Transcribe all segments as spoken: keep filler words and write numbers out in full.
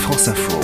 France Info.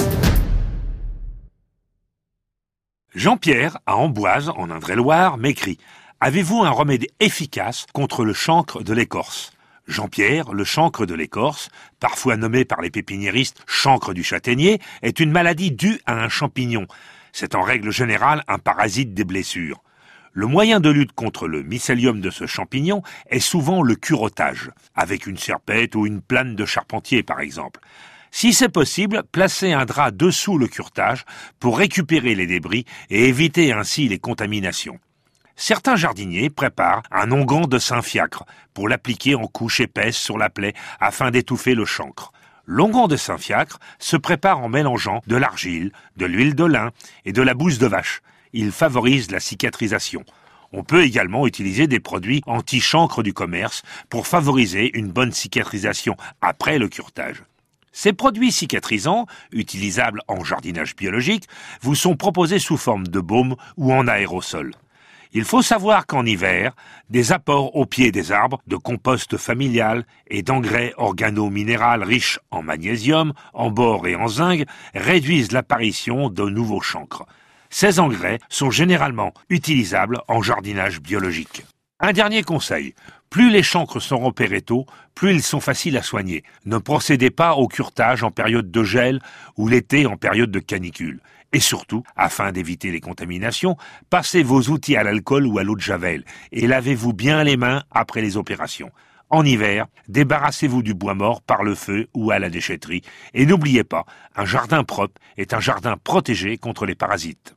Jean-Pierre, à Amboise, en Indre-et-Loire, m'écrit « Avez-vous un remède efficace contre le chancre de l'écorce ?» Jean-Pierre, le chancre de l'écorce, parfois nommé par les pépiniéristes chancre du châtaignier, est une maladie due à un champignon. C'est en règle générale un parasite des blessures. Le moyen de lutte contre le mycélium de ce champignon est souvent le cureautage, avec une serpette ou une plane de charpentier par exemple. Si c'est possible, placez un drap dessous le curetage pour récupérer les débris et éviter ainsi les contaminations. Certains jardiniers préparent un onguent de Saint-Fiacre pour l'appliquer en couche épaisse sur la plaie afin d'étouffer le chancre. L'onguent de Saint-Fiacre se prépare en mélangeant de l'argile, de l'huile de lin et de la bouse de vache. Il favorise la cicatrisation. On peut également utiliser des produits anti-chancre du commerce pour favoriser une bonne cicatrisation après le curetage. Ces produits cicatrisants, utilisables en jardinage biologique, vous sont proposés sous forme de baume ou en aérosol. Il faut savoir qu'en hiver, des apports au pied des arbres de compost familial et d'engrais organo-minéral riches en magnésium, en bore et en zinc réduisent l'apparition de nouveaux chancres. Ces engrais sont généralement utilisables en jardinage biologique. Un dernier conseil, plus les chancres sont repérés tôt, plus ils sont faciles à soigner. Ne procédez pas au curetage en période de gel ou l'été en période de canicule. Et surtout, afin d'éviter les contaminations, passez vos outils à l'alcool ou à l'eau de javel et lavez-vous bien les mains après les opérations. En hiver, débarrassez-vous du bois mort par le feu ou à la déchetterie. Et n'oubliez pas, un jardin propre est un jardin protégé contre les parasites.